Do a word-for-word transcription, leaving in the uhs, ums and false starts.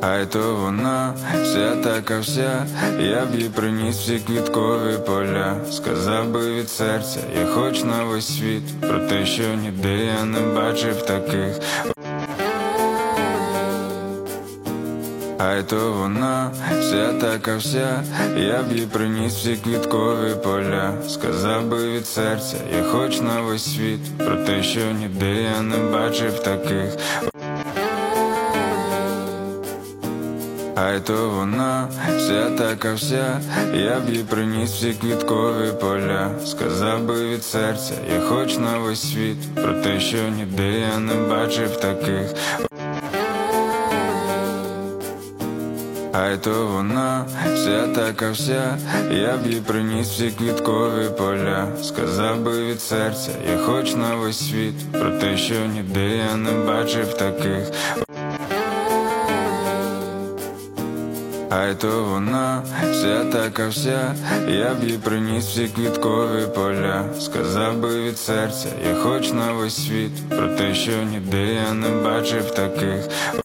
Ай то вона, вся така вся, я б їй приніс всі квіткові поля. Сказав би від серця, я хоч на весь світ, про те, що ніде я не бачив таких. Ай то вона, вся така вся, я б їй приніс всі квіткові поля. Сказав би від серця, я хоч на весь світ, про те, що ніде я не бачив таких. Ай то вона, вся така вся, я б їй приніс всі квіткові поля. Сказав би від серця, я хоч на весь світ, про те, що ніде я не бачив таких. Ай то вона, вся така вся, я б їй приніс всі квіткові поля. Сказав би від серця, я хоч на весь світ, про те, що ніде я не бачив таких. Ай то вона, вся така вся, я б їй приніс всі квіткові поля. Сказав би від серця, я хоч на весь світ, про те, що ніде я не бачив таких.